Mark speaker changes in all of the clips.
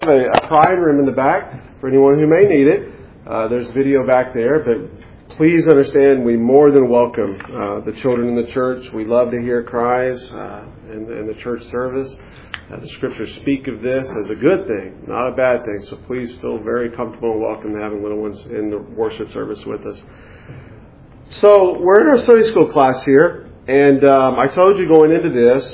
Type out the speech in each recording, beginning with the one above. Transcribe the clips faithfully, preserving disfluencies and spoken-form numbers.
Speaker 1: A, a pride room in the back for anyone who may need it. Uh, there's video back there, but please understand we more than welcome uh, the children in the church. We love to hear cries uh, in, in the church service. Uh, the scriptures speak of this as a good thing, not a bad thing. So please feel very comfortable and welcome to having little ones in the worship service with us. So we're in our Sunday school class here, and um, I told you going into this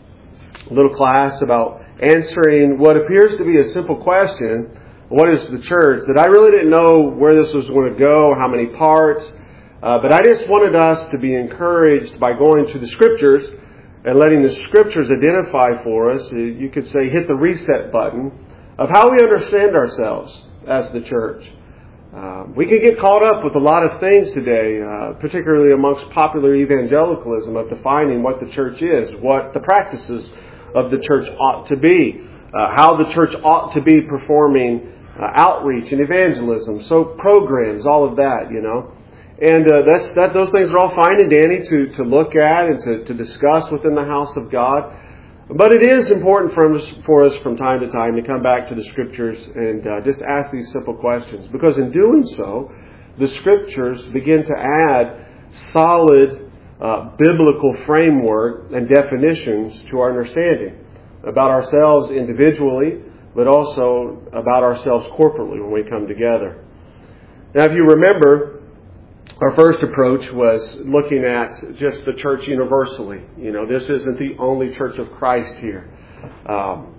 Speaker 1: little class about answering what appears to be a simple question, what is the church, that I really didn't know where this was going to go, how many parts, uh, but I just wanted us to be encouraged by going to the scriptures and letting the scriptures identify for us, you could say hit the reset button, of how we understand ourselves as the church. Uh, we can get caught up with a lot of things today, uh, particularly amongst popular evangelicalism, of defining what the church is, what the practices of the church ought to be, uh, how the church ought to be performing uh, outreach and evangelism, so programs, all of that, you know. And uh, that's that. Those things are all fine and dandy to, to look at and to, to discuss within the house of God. But it is important for us, for us from time to time to come back to the Scriptures and uh, just ask these simple questions. Because in doing so, the Scriptures begin to add solid Uh, biblical framework and definitions to our understanding about ourselves individually, but also about ourselves corporately when we come together. Now, if you remember, our first approach was looking at just the church universally. You know, this isn't the only church of Christ here. Um,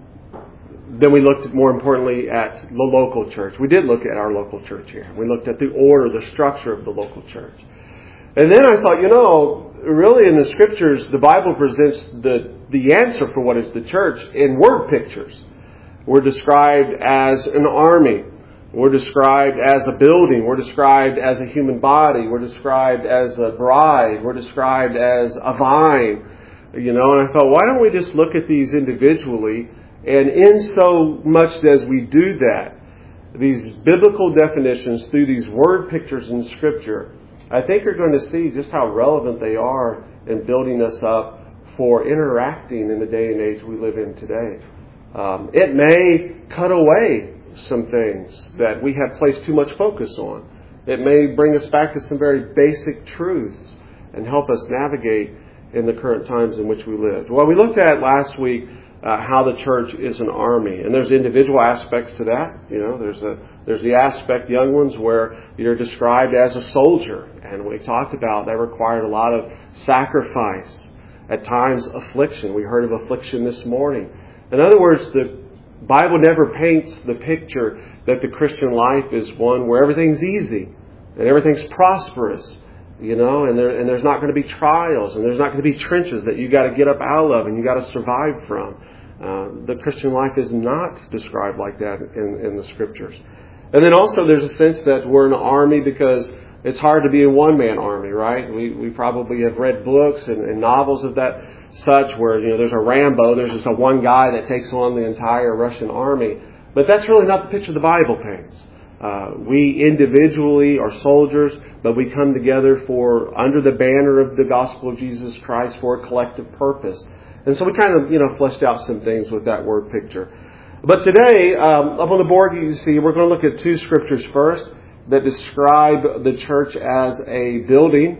Speaker 1: then we looked at, more importantly, at the local church. We did look at our local church here. We looked at the order, the structure of the local church. And then I thought, you know, really in the Scriptures, the Bible presents the, the answer for what is the church in word pictures. We're described as an army. We're described as a building. We're described as a human body. We're described as a bride. We're described as a vine. You know, and I thought, why don't we just look at these individually? And in so much as we do that, these biblical definitions through these word pictures in Scripture, I think you're going to see just how relevant they are in building us up for interacting in the day and age we live in today. Um, it may cut away some things that we have placed too much focus on. It may bring us back to some very basic truths and help us navigate in the current times in which we live. Well, we looked at last week Uh, how the church is an army. And there's individual aspects to that. You know, there's a there's the aspect, young ones, where you're described as a soldier. And we talked about that required a lot of sacrifice, at times affliction. We heard of affliction this morning. In other words, the Bible never paints the picture that the Christian life is one where everything's easy and everything's prosperous. You know, and there and there's not going to be trials, and there's not going to be trenches that you got to get up out of and you got to survive from. Uh, the Christian life is not described like that in, in the Scriptures. And then also there's a sense that we're an army because it's hard to be a one-man army, right? We we probably have read books and, and novels of that such where, you know, there's a Rambo, there's just a one guy that takes on the entire Russian army. But that's really not the picture the Bible paints. Uh, we individually are soldiers, but we come together for under the banner of the gospel of Jesus Christ for a collective purpose. And so we kind of, you know, fleshed out some things with that word picture. But today, um, up on the board, you see, we're going to look at two scriptures first that describe the church as a building.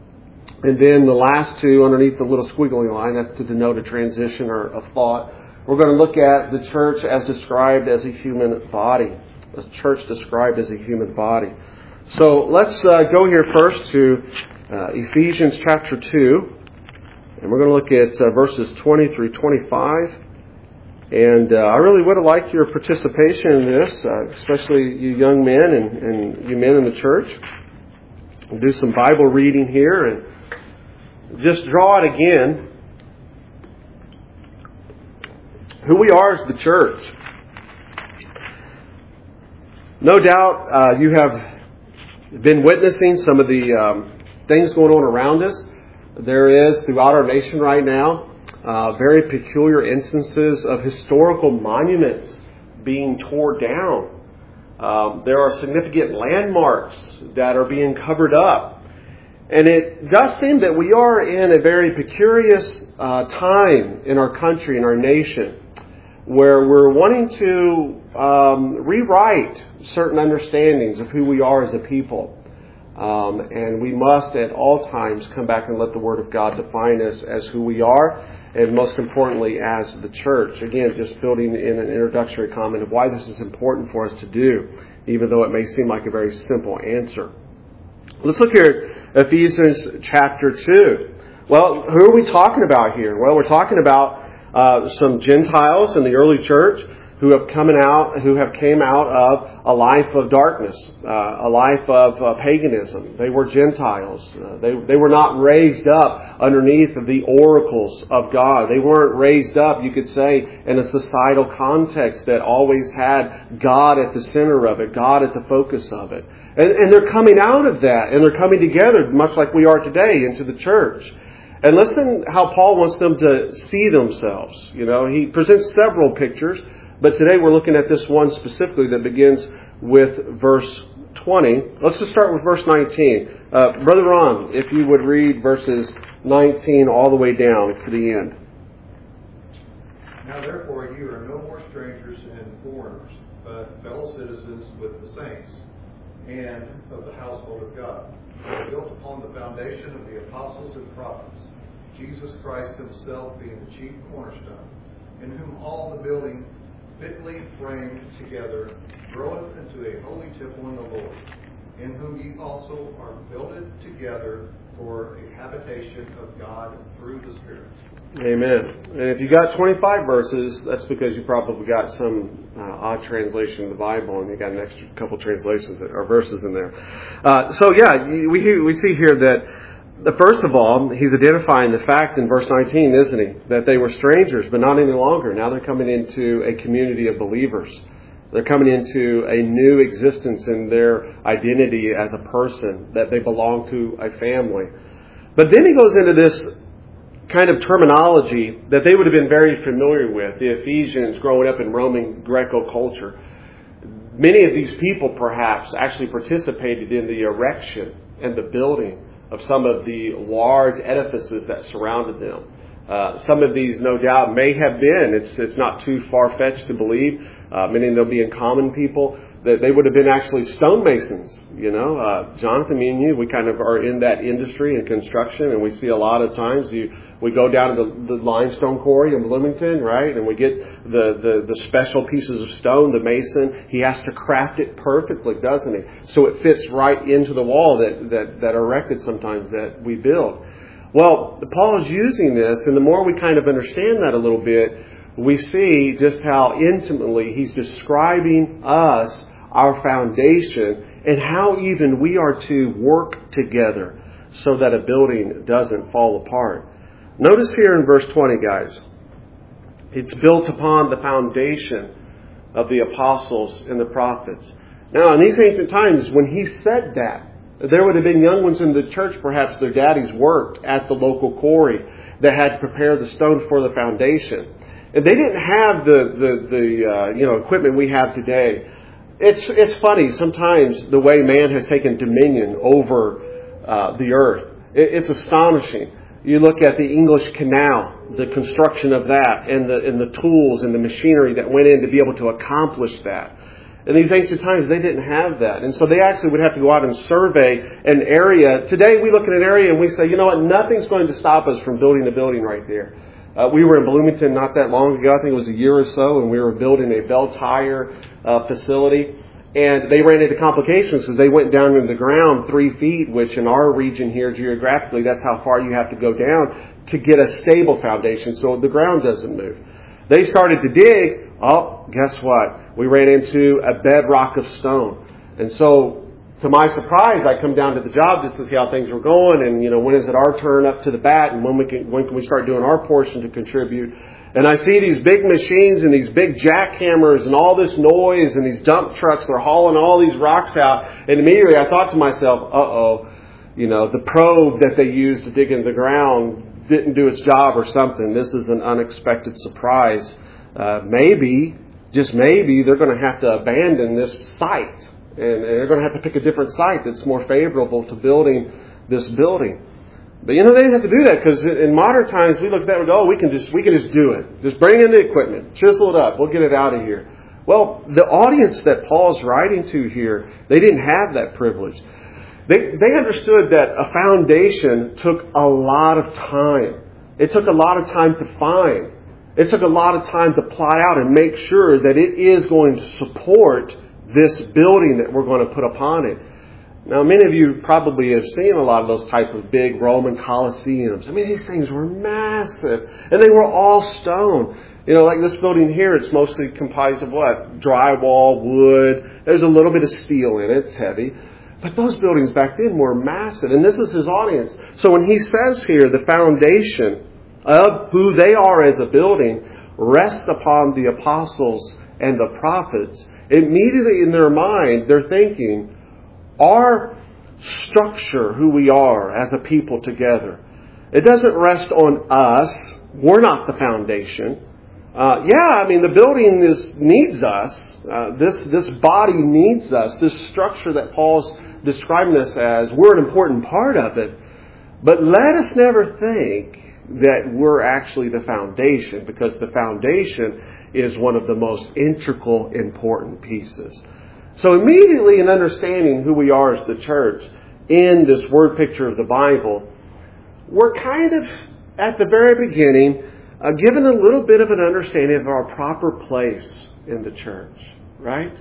Speaker 1: And then the last two underneath the little squiggly line, that's to denote a transition or a thought. We're going to look at the church as described as a human body. A church described as a human body. So let's uh, go here first to uh, Ephesians chapter two. And we're going to look at uh, verses twenty through twenty-five. And uh, I really would like your participation in this, uh, especially you young men and, and you men in the church. We'll do some Bible reading here and just draw it again. Who we are as the church. No doubt uh, you have been witnessing some of the um, things going on around us. There is, throughout our nation right now, uh, very peculiar instances of historical monuments being torn down. Um, there are significant landmarks that are being covered up. And it does seem that we are in a very precarious uh, time in our country, in our nation, where we're wanting to um, rewrite certain understandings of who we are as a people. Um, and we must at all times come back and let the Word of God define us as who we are, and most importantly as the church. Again, just building in an introductory comment of why this is important for us to do, even though it may seem like a very simple answer. Let's look here at Ephesians chapter two. Well, who are we talking about here? Well, we're talking about uh, some Gentiles in the early church who have come out, who have came out of a life of darkness, uh, a life of uh, paganism. They were Gentiles. Uh, they they were not raised up underneath the oracles of God. They weren't raised up, you could say, in a societal context that always had God at the center of it, God at the focus of it. And, and they're coming out of that, and they're coming together, much like we are today, into the church. And listen how Paul wants them to see themselves. You know, he presents several pictures. But today we're looking at this one specifically that begins with verse twenty. Let's just start with verse nineteen. Uh, Brother Ron, if you would read verses nineteen all the way down to the end.
Speaker 2: Now therefore you are no more strangers and foreigners, but fellow citizens with the saints, and of the household of God, built upon the foundation of the apostles and prophets, Jesus Christ himself being the chief cornerstone, in whom all the building fitly framed together, groweth into a holy temple in the Lord, in whom ye also are builded together for a habitation of God through the Spirit.
Speaker 1: Amen. And if you got twenty-five verses, that's because you probably got some uh, odd translation of the Bible, and you got an extra couple translations that, or verses in there. Uh, so yeah, we we see here that. First of all, he's identifying the fact in verse nineteen, isn't he? That they were strangers, but not any longer. Now they're coming into a community of believers. They're coming into a new existence in their identity as a person, that they belong to a family. But then he goes into this kind of terminology that they would have been very familiar with, the Ephesians growing up in Roman Greco culture. Many of these people perhaps actually participated in the erection and the building of some of the large edifices that surrounded them. Uh, some of these, no doubt, may have been, it's it's not too far-fetched to believe, uh, many of them being common people, that they would have been actually stonemasons. You know, uh, Jonathan, me and you, we kind of are in that industry in construction, and we see a lot of times you we go down to the, the limestone quarry in Bloomington, right, and we get the, the, the special pieces of stone. The mason, he has to craft it perfectly, doesn't he? So it fits right into the wall that, that, that are erected sometimes that we build. Well, Paul is using this, and the more we kind of understand that a little bit, we see just how intimately he's describing us, our foundation, and how even we are to work together so that a building doesn't fall apart. Notice here in verse twenty, guys, it's built upon the foundation of the apostles and the prophets. Now, in these ancient times, when he said that, there would have been young ones in the church, perhaps their daddies worked at the local quarry that had prepared the stone for the foundation. And they didn't have the, the, the uh, you know, equipment we have today. It's, it's funny, sometimes the way man has taken dominion over uh, the earth. It, it's astonishing. You look at the English Canal, the construction of that, and the and the tools and the machinery that went in to be able to accomplish that. In these ancient times, they didn't have that. And so they actually would have to go out and survey an area. Today, we look at an area and we say, you know what, nothing's going to stop us from building a building right there. Uh, we were in Bloomington not that long ago, I think it was a year or so, and we were building a bell tire uh, facility. And they ran into complications because they went down into the ground three feet, which in our region here geographically, that's how far you have to go down to get a stable foundation so the ground doesn't move. They started to dig. Oh, guess what? We ran into a bedrock of stone. And so, to my surprise, I come down to the job just to see how things were going, and, you know, when is it our turn up to the bat, and when we can, when can we start doing our portion to contribute? And I see these big machines and these big jackhammers and all this noise and these dump trucks, they're hauling all these rocks out. And immediately I thought to myself, uh-oh, you know, the probe that they used to dig into the ground didn't do its job or something. This is an unexpected surprise. Uh, maybe, just maybe, they're going to have to abandon this site. And they're going to have to pick a different site that's more favorable to building this building. But you know, they didn't have to do that because in modern times we look at that and go, oh, we can just we can just do it. Just bring in the equipment, chisel it up, we'll get it out of here. Well, the audience that Paul's writing to here, they didn't have that privilege. They they understood that a foundation took a lot of time. It took a lot of time to find. It took a lot of time to plot out and make sure that it is going to support this building that we're going to put upon it. Now, many of you probably have seen a lot of those type of big Roman Colosseums. I mean, these things were massive, and they were all stone. You know, like this building here, it's mostly comprised of what? Drywall, wood. There's a little bit of steel in it. It's heavy. But those buildings back then were massive, and this is his audience. So when he says here, the foundation of who they are as a building rests upon the apostles and the prophets, immediately in their mind, they're thinking, our structure, who we are as a people together, it doesn't rest on us. We're not the foundation. Uh, yeah, I mean, the building is, needs us. Uh, this this body needs us. This structure that Paul's describing us as, we're an important part of it. But let us never think that we're actually the foundation, because the foundation is one of the most integral, important pieces. So immediately in understanding who we are as the church in this word picture of the Bible, we're kind of, at the very beginning, uh, given a little bit of an understanding of our proper place in the church, right?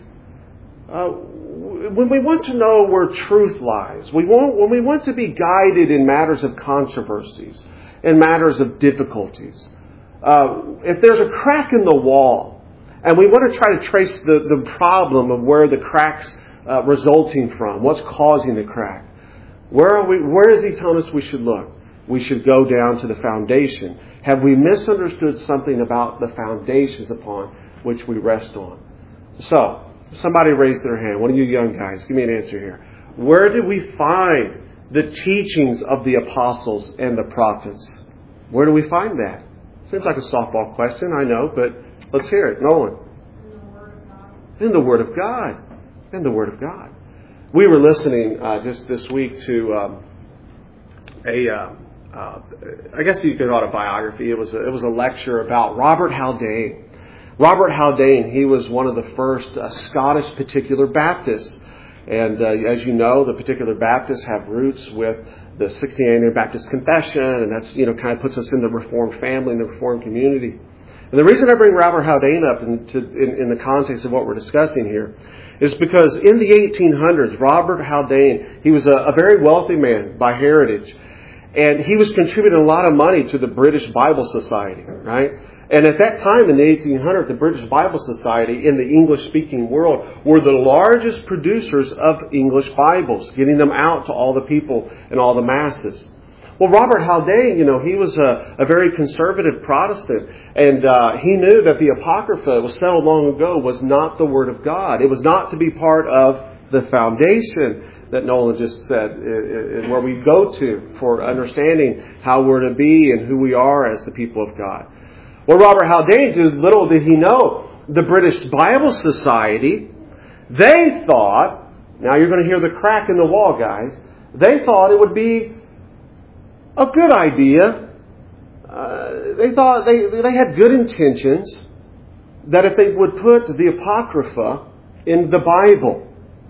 Speaker 1: Uh, when we want to know where truth lies, we want, when we want to be guided in matters of controversies, in matters of difficulties, uh, if there's a crack in the wall, and we want to try to trace the, the problem of where the crack's uh, resulting from, what's causing the crack, where are we? Where is he telling us we should look? We should go down to the foundation. Have we misunderstood something about the foundations upon which we rest on? So, somebody raised their hand. One of you young guys, give me an answer here. Where did we find the teachings of the apostles and the prophets? Where do we find that? Seems like a softball question, I know, but let's hear it. Nolan. In the Word of God. In the Word of God. We were listening uh, just this week to um, a, uh, uh, I guess you could call it a biography. It was a, it was a lecture about Robert Haldane. Robert Haldane, he was one of the first uh, Scottish Particular Baptists. And uh, as you know, the Particular Baptists have roots with the sixty-eight Baptist Confession, and that's, you know, kind of puts us in the Reformed family, in the Reformed community. And the reason I bring Robert Haldane up into, in, in the context of what we're discussing here is because in the eighteen hundreds, Robert Haldane, he was a, a very wealthy man by heritage, and he was contributing a lot of money to the British Bible Society, right? And at that time in the eighteen hundreds, the British Bible Society in the English-speaking world were the largest producers of English Bibles, getting them out to all the people and all the masses. Well, Robert Haldane, you know, he was a, a very conservative Protestant, and uh, he knew that the Apocrypha, it was settled long ago, was not the Word of God. It was not to be part of the foundation that Nolan just said, is where we go to for understanding how we're to be and who we are as the people of God. Well, Robert Haldane, little did he know, the British Bible Society, they thought, now you're going to hear the crack in the wall, guys, they thought it would be a good idea. Uh, they thought they they had good intentions that if they would put the Apocrypha in the Bible.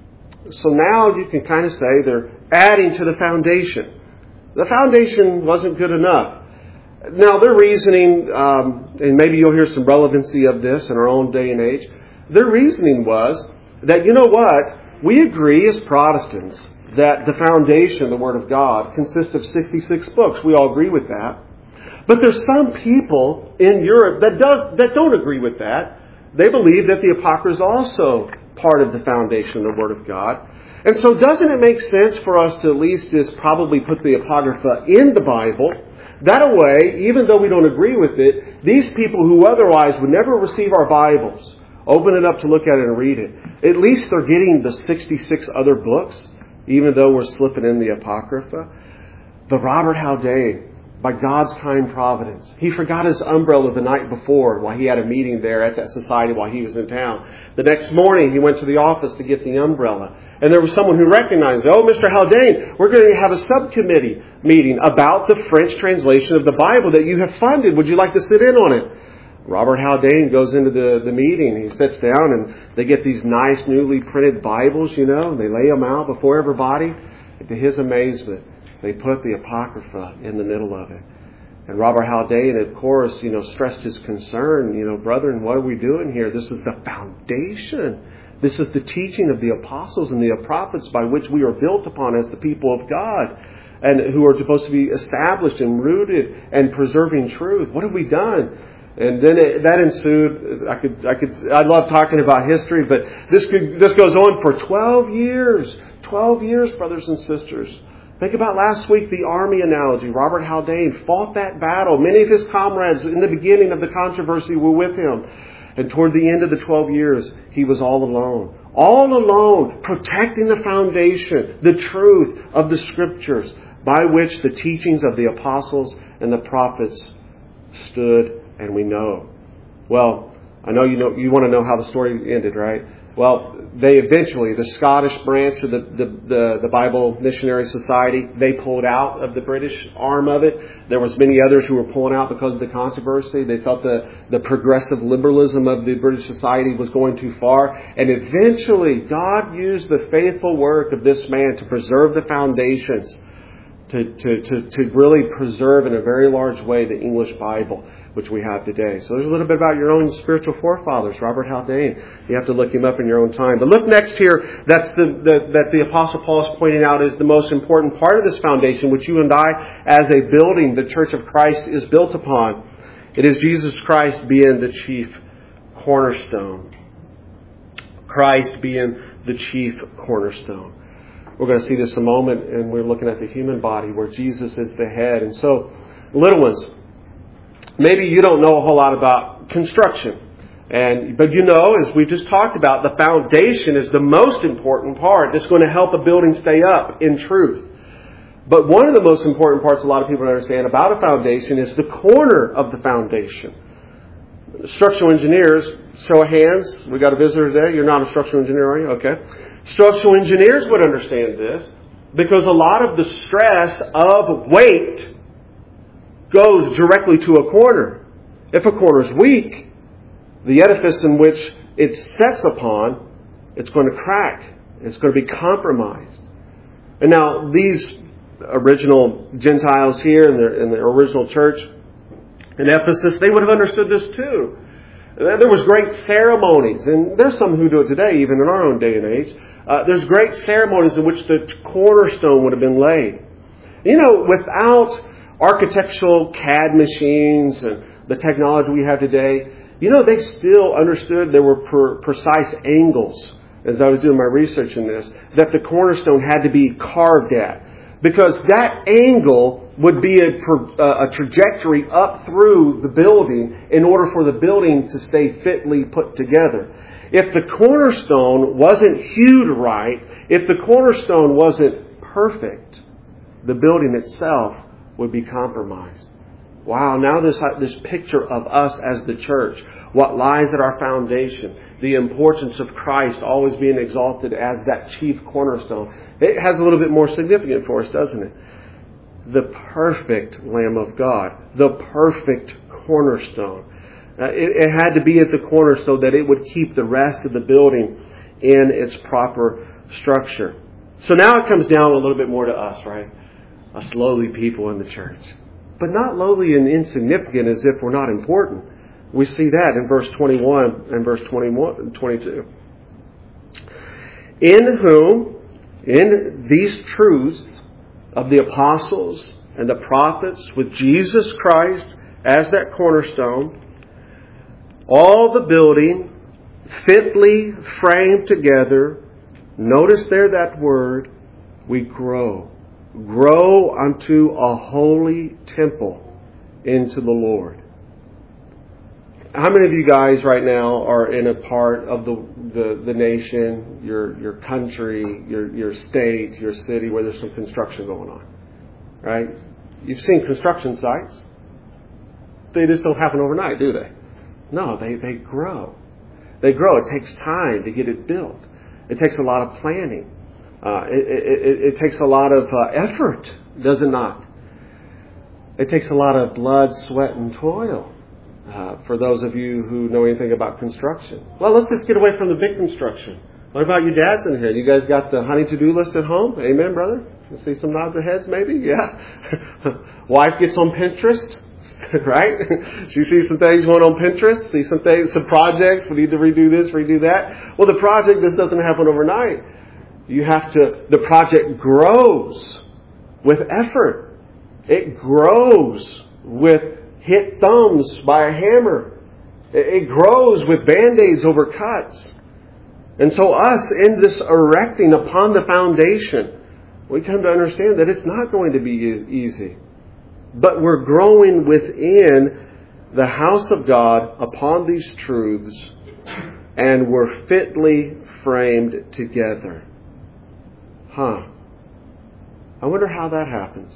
Speaker 1: So now you can kind of say they're adding to the foundation. The foundation wasn't good enough. Now their reasoning, um, and maybe you'll hear some relevancy of this in our own day and age, their reasoning was that, you know what, we agree as Protestants that the foundation, the Word of God, consists of sixty-six books. We all agree with that. But there's some people in Europe that does that don't agree with that. They believe that the Apocrypha is also part of the foundation of the Word of God. And so doesn't it make sense for us to at least just probably put the Apocrypha in the Bible? That way, even though we don't agree with it, these people who otherwise would never receive our Bibles, open it up to look at it and read it, at least they're getting the sixty-six other books, even though we're slipping in the Apocrypha. But Robert Haldane, by God's kind providence. He forgot his umbrella the night before while he had a meeting there at that society while he was in town. The next morning, he went to the office to get the umbrella. And there was someone who recognized, oh, Mister Haldane, we're going to have a subcommittee meeting about the French translation of the Bible that you have funded. Would you like to sit in on it? Robert Haldane goes into the, the meeting. He sits down and they get these nice newly printed Bibles, you know, and they lay them out before everybody. And to his amazement, they put the Apocrypha in the middle of it. And Robert Haldane, of course, you know, stressed his concern. You know, brethren, what are we doing here? This is the foundation. This is the teaching of the apostles and the prophets by which we are built upon as the people of God, and who are supposed to be established and rooted and preserving truth. What have we done? And then it, that ensued. I could, I could, I love talking about history, but this could, this goes on for twelve years. Twelve years, brothers and sisters. Think about last week, the army analogy. Robert Haldane fought that battle. Many of his comrades in the beginning of the controversy were with him. And toward the end of the twelve years, he was all alone. All alone, protecting the foundation, the truth of the Scriptures, by which the teachings of the apostles and the prophets stood, and we know. Well, I know you know you want to know how the story ended, right? Well, they eventually, the Scottish branch of the, the, the, the Bible Missionary Society, they pulled out of the British arm of it. There was many others who were pulling out because of the controversy. They felt the, the progressive liberalism of the British society was going too far. And eventually, God used the faithful work of this man to preserve the foundations, to, to, to, to really preserve in a very large way the English Bible, which we have today. So there's a little bit about your own spiritual forefathers, Robert Haldane. You have to look him up in your own time. But look next here, that's the, the that the Apostle Paul is pointing out is the most important part of this foundation, which you and I, as a building, the Church of Christ, is built upon. It is Jesus Christ being the chief cornerstone. Christ being the chief cornerstone. We're going to see this in a moment, and we're looking at the human body where Jesus is the head. And so, little ones, maybe you don't know a whole lot about construction. And but you know, as we just talked about, the foundation is the most important part that's going to help a building stay up in truth. But one of the most important parts a lot of people don't understand about a foundation is the corner of the foundation. Structural engineers, show of hands. We got a visitor today. You're not a structural engineer, are you? Okay. Structural engineers would understand this because a lot of the stress of weight goes directly to a corner. If a corner is weak, the edifice in which it sets upon, it's going to crack. It's going to be compromised. And now these original Gentiles here in the, in the original church in Ephesus, they would have understood this too. There was great ceremonies, and there's some who do it today, even in our own day and age. Uh, there's great ceremonies in which the cornerstone would have been laid. You know, without architectural C A D machines and the technology we have today, you know, they still understood there were per, precise angles, as I was doing my research in this, that the cornerstone had to be carved at. Because that angle would be a, a trajectory up through the building in order for the building to stay fitly put together. If the cornerstone wasn't hewed right, if the cornerstone wasn't perfect, the building itself would be compromised. Wow, now this, this picture of us as the church, what lies at our foundation, the importance of Christ always being exalted as that chief cornerstone. It has a little bit more significant for us, doesn't it? The perfect Lamb of God, the perfect cornerstone. Uh, it, it had to be at the corner so that it would keep the rest of the building in its proper structure. So now it comes down a little bit more to us, right? Us lowly people in the church. But not lowly and insignificant as if we're not important. We see that in verse twenty-one and verse twenty-one and twenty-two. In whom, in these truths of the apostles and the prophets, with Jesus Christ as that cornerstone, all the building fitly framed together, notice there that word, we grow. Grow unto a holy temple into the Lord. How many of you guys right now are in a part of the the, the nation, your your country, your your state, your city where there's some construction going on? Right? You've seen construction sites. They just don't happen overnight, do they? No, they, they grow. They grow. It takes time to get it built. It takes a lot of planning. Uh, it, it, it takes a lot of uh, effort, does it not? It takes a lot of blood, sweat, and toil. Uh, for those of you who know anything about construction. Well, let's just get away from the big construction. What about you dads in here? You guys got the honey to-do list at home? Amen, brother? You see some nods of heads, maybe? Yeah. Wife gets on Pinterest, right? She sees some things going on Pinterest, see some things, some projects. We need to redo this, redo that. Well, the project just doesn't happen overnight. You have to, the project grows with effort. It grows with hit thumbs by a hammer. It grows with band-aids over cuts. And so us in this erecting upon the foundation, we come to understand that it's not going to be easy. But we're growing within the house of God upon these truths, and we're fitly framed together. Huh. I wonder how that happens.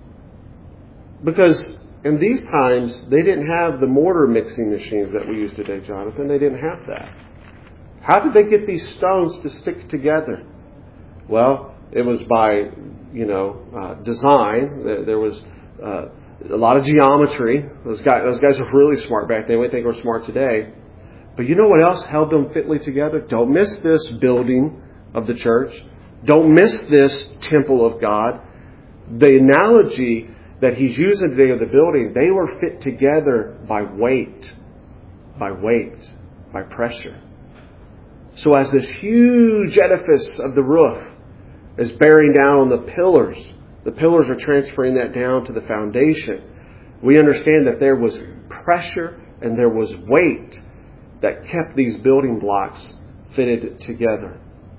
Speaker 1: Because in these times, they didn't have the mortar mixing machines that we use today, Jonathan. They didn't have that. How did they get these stones to stick together? Well, it was by, you know, uh, design. There was uh, a lot of geometry. Those guys, those guys were really smart back then. We think we're smart today. But you know what else held them fitly together? Don't miss this building of the church. Don't miss this temple of God. The analogy that he's using today of the building, they were fit together by weight, by weight, by pressure. So as this huge edifice of the roof is bearing down on the pillars, the pillars are transferring that down to the foundation. We understand that there was pressure and there was weight that kept these building blocks fitted together.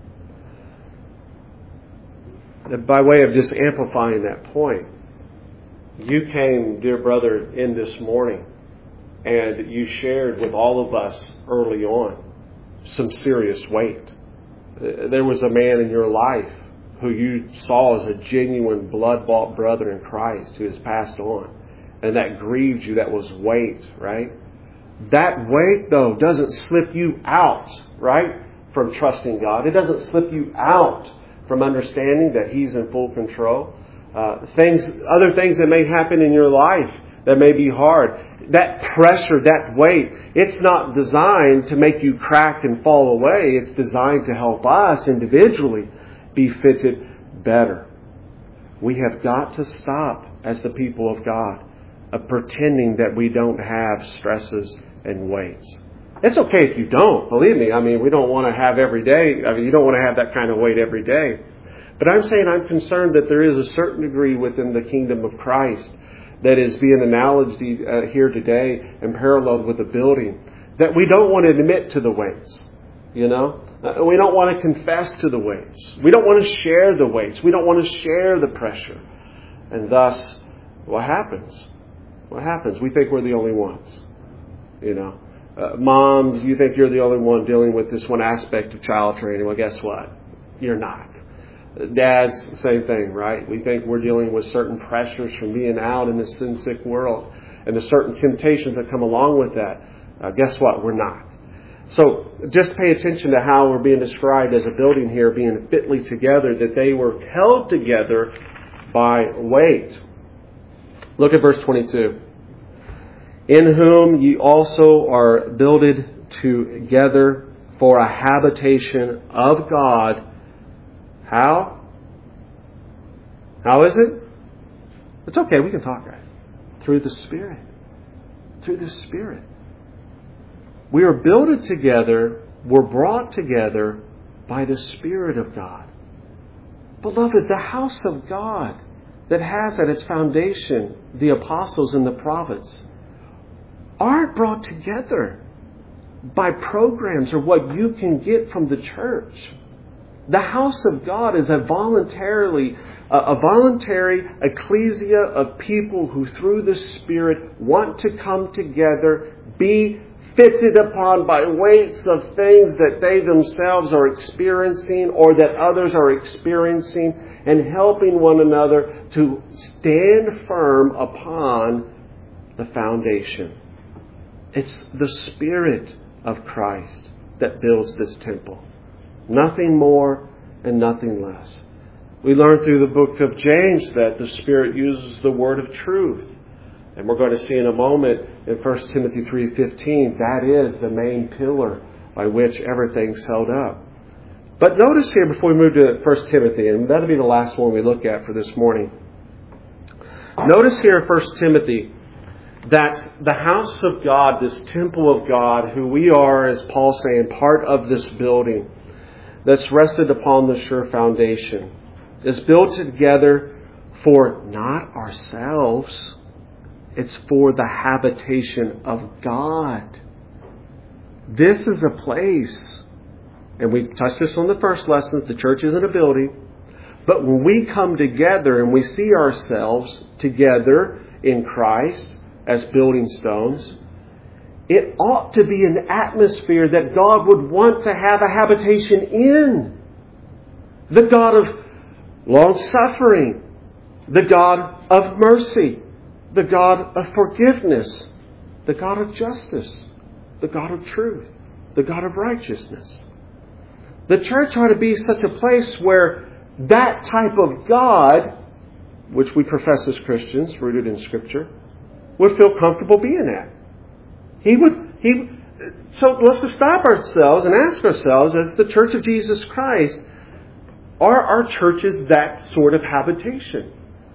Speaker 1: By way of just amplifying that point, you came, dear brother, in this morning and you shared with all of us early on some serious weight. There was a man in your life who you saw as a genuine blood-bought brother in Christ who has passed on. And that grieved you. That was weight, right? That weight, though, doesn't slip you out, right, from trusting God. It doesn't slip you out from understanding that He's in full control. Uh, things, other things that may happen in your life that may be hard. That pressure, that weight, it's not designed to make you crack and fall away. It's designed to help us individually be fitted better. We have got to stop as the people of God of pretending that we don't have stresses and weights. It's okay if you don't, believe me. I mean, we don't want to have every day. I mean, you don't want to have that kind of weight every day. But I'm saying I'm concerned that there is a certain degree within the kingdom of Christ that is being analogy uh, here today and paralleled with the building, that we don't want to admit to the weights. You know, uh, we don't want to confess to the weights. We don't want to share the weights. We don't want to share the pressure. And thus, what happens? What happens? We think we're the only ones. You know, uh, moms, you think you're the only one dealing with this one aspect of child training. Well, guess what? You're not. Dads, same thing, right? We think we're dealing with certain pressures from being out in this sin-sick world and the certain temptations that come along with that. Uh, guess what? We're not. So just pay attention to how we're being described as a building here, being fitly together, that they were held together by weight. Look at verse twenty-two. In whom ye also are builded together for a habitation of God. How? How is it? It's okay, we can talk, guys. Through the Spirit. Through the Spirit. We are builded together, we're brought together by the Spirit of God. Beloved, the house of God that has at its foundation the apostles and the prophets aren't brought together by programs or what you can get from the church. The house of God is a voluntarily, a voluntary ecclesia of people who through the Spirit want to come together, be fitted upon by weights of things that they themselves are experiencing or that others are experiencing, and helping one another to stand firm upon the foundation. It's the Spirit of Christ that builds this temple. Nothing more and nothing less. We learn through the book of James that the Spirit uses the word of truth. And we're going to see in a moment in First Timothy three fifteen, that is the main pillar by which everything's held up. But notice here before we move to First Timothy, and that'll be the last one we look at for this morning. Notice here in First Timothy that the house of God, this temple of God, who we are, as Paul's saying, part of this building that's rested upon the sure foundation, is built together for not ourselves. It's for the habitation of God. This is a place, and we touched this on the first lesson, the church isn't a building, but when we come together and we see ourselves together in Christ as building stones, it ought to be an atmosphere that God would want to have a habitation in. The God of long-suffering, the God of mercy, the God of forgiveness, the God of justice, the God of truth, the God of righteousness. The church ought to be such a place where that type of God, which we profess as Christians, rooted in Scripture, would feel comfortable being at. He would, he, so let's just stop ourselves and ask ourselves, as the Church of Jesus Christ, are our churches that sort of habitation?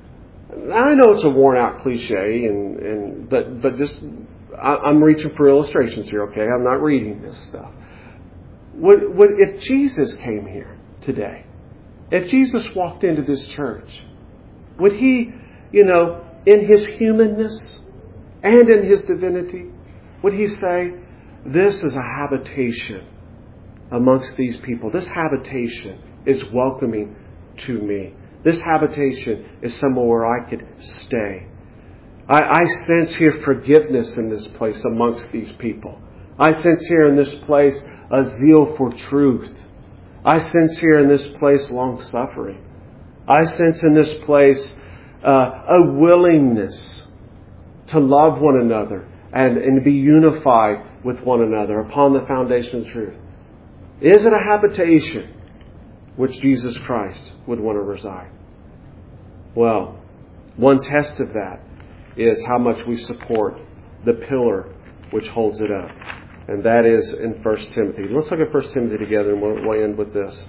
Speaker 1: I know it's a worn-out cliche, and, and but but just I, I'm reaching for illustrations here. Okay, I'm not reading this stuff. Would would if Jesus came here today, if Jesus walked into this church, would He, you know, in His humanness and in His divinity, would He say, "This is a habitation amongst these people. This habitation is welcoming to me. This habitation is somewhere where I could stay. I, I sense here forgiveness in this place amongst these people. I sense here in this place a zeal for truth. I sense here in this place long-suffering. I sense in this place uh, a willingness to love one another and, and be unified with one another upon the foundation of truth." Is it a habitation which Jesus Christ would want to reside? Well, one test of that is how much we support the pillar which holds it up. And that is in First Timothy. Let's look at First Timothy together, and we'll, we'll end with this.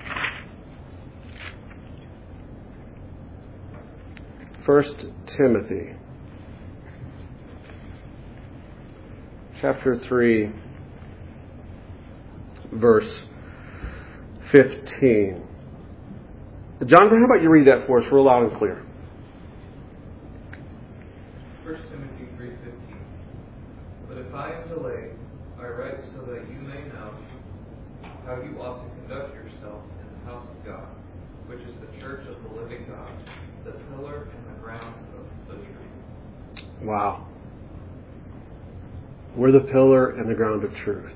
Speaker 1: First Timothy, chapter three, verse fifteen. Jonathan, how about you read that for us real loud and clear?
Speaker 3: First Timothy three fifteen. But if I am delayed, I write so that you may know how you ought to conduct yourself in the house of God, which is the church of the living God, the pillar and the ground of the truth.
Speaker 1: Wow. We're the pillar and the ground of truth.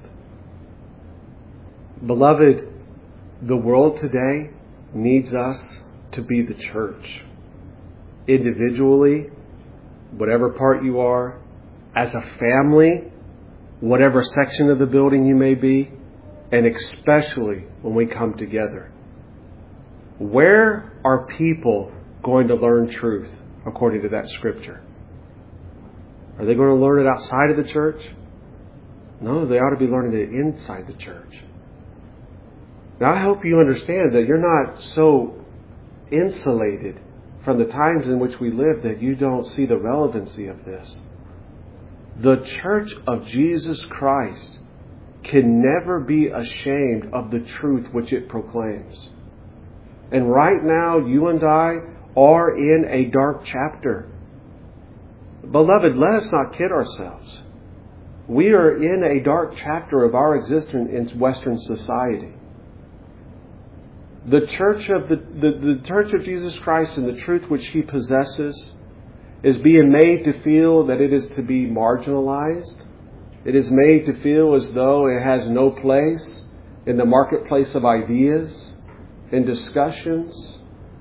Speaker 1: Beloved, the world today needs us to be the church. Individually, whatever part you are, as a family, whatever section of the building you may be, and especially when we come together. Where are people going to learn truth according to that scripture? Are they going to learn it outside of the church? No, they ought to be learning it inside the church. Now, I hope you understand that you're not so insulated from the times in which we live that you don't see the relevancy of this. The church of Jesus Christ can never be ashamed of the truth which it proclaims. And right now, you and I are in a dark chapter. Beloved, let us not kid ourselves. We are in a dark chapter of our existence in Western society. The church of the, the, the church of Jesus Christ and the truth which He possesses is being made to feel that it is to be marginalized. It is made to feel as though it has no place in the marketplace of ideas, in discussions.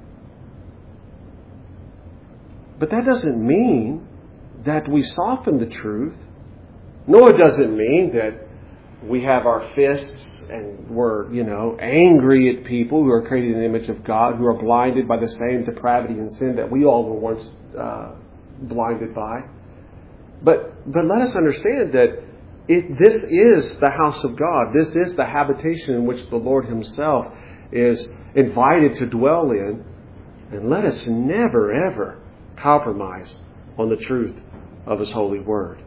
Speaker 1: But that doesn't mean that we soften the truth. No, it doesn't mean that we have our fists and we're, you know, angry at people who are created in the image of God, who are blinded by the same depravity and sin that we all were once uh, blinded by. But but let us understand that it, this is the house of God. This is the habitation in which the Lord Himself is invited to dwell in. And let us never, ever compromise on the truth of His holy word.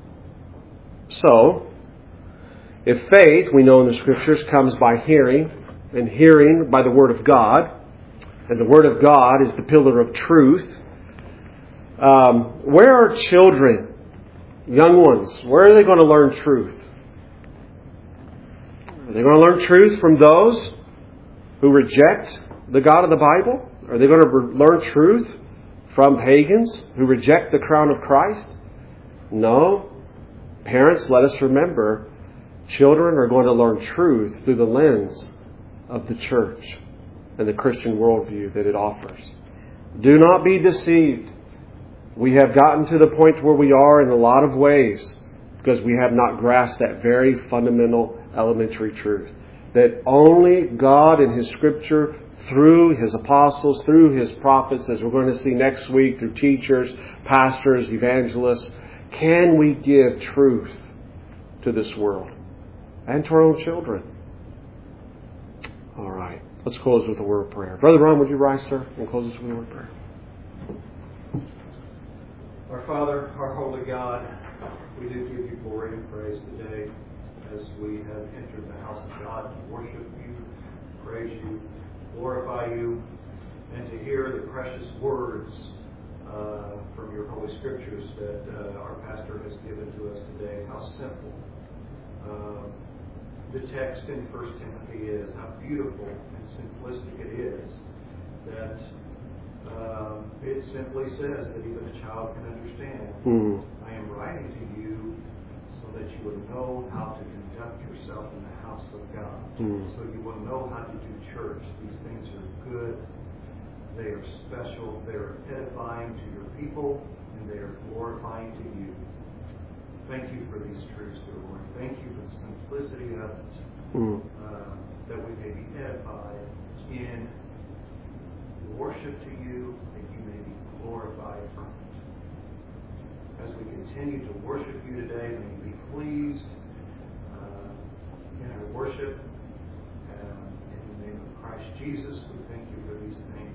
Speaker 1: So, if faith, we know in the Scriptures, comes by hearing, and hearing by the Word of God, and the Word of God is the pillar of truth, um, where are children, young ones, where are they going to learn truth? Are they going to learn truth from those who reject the God of the Bible? Are they going to re- learn truth from pagans who reject the crown of Christ? No. Parents, let us remember, children are going to learn truth through the lens of the church and the Christian worldview that it offers. Do not be deceived. We have gotten to the point where we are in a lot of ways because we have not grasped that very fundamental elementary truth. That only God in His Scripture, through His apostles, through His prophets, as we're going to see next week, through teachers, pastors, evangelists, can we give truth to this world and to our own children. All right. Let's close with a word of prayer. Brother Ron, would you rise, sir, and close us with a word of prayer?
Speaker 2: Our Father, our holy God, we do give you glory and praise today as we have entered the house of God to worship you, praise you, glorify you, and to hear the precious words uh, from your Holy Scriptures that uh, our pastor has given to us today. How simple uh, the text in First Timothy is, how beautiful and simplistic it is, that uh, it simply says that even a child can understand. Mm. I am writing to you so that you would know how to conduct yourself in the house of God. Mm. So you will know how to do church. These things are good. They are special. They are edifying to your people, and they are glorifying to you. Thank you for these truths, dear Lord. Thank you for the simplicity of it, mm. uh, that we may be edified in worship to you, that you may be glorified from it. As we continue to worship you today, may you be pleased uh, in our worship. Uh, in the name of Christ Jesus, we thank you for these things.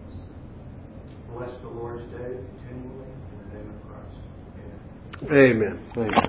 Speaker 2: Bless the Lord's day continually in the name of Christ. Amen.
Speaker 1: Amen. Amen.